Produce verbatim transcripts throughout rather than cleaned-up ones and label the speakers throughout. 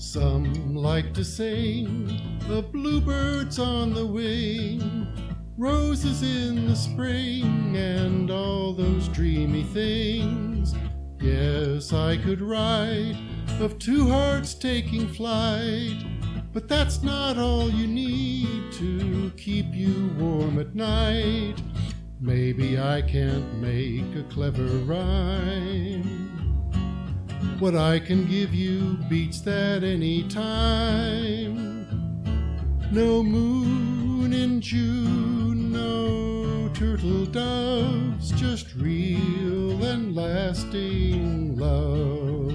Speaker 1: Some like to sing of bluebirds on the wing, roses in the spring, and all those dreamy things. Yes, I could write of two hearts taking flight, but that's not all you need to keep you warm at night. Maybe I can't make a clever rhyme. What I can give you beats that any time. No moon in June, no turtle doves, just real and lasting love.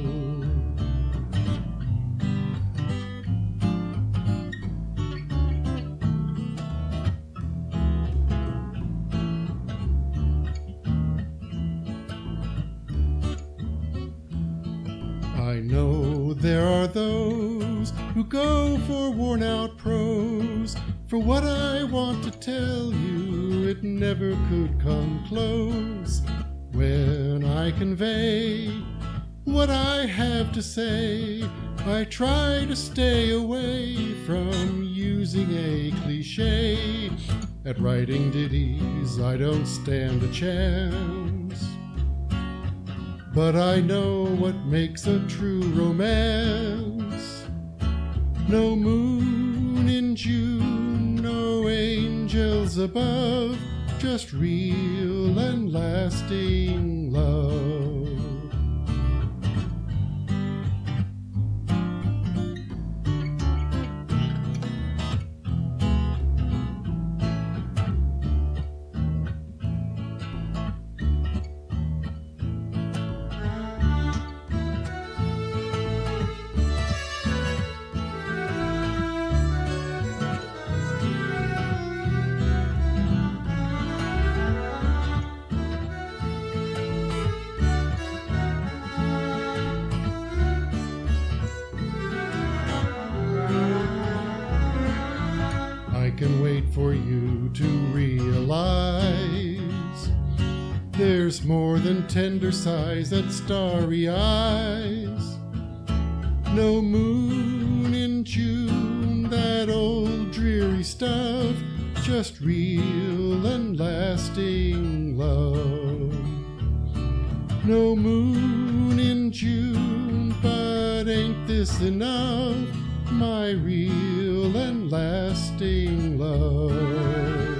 Speaker 1: I know there are those who go for worn-out prose. For what I want to tell you, it never could come close. When I convey what I have to say, I try to stay away from using a cliche. At writing ditties, I don't stand a chance. But I know what makes a true romance. No moon in June, no angels above, just real and lasting love. I can wait for you to realize there's more than tender sighs and starry eyes. No moon in June, that old dreary stuff, just real and lasting love. No moon in June, but ain't this enough? My real and lasting love.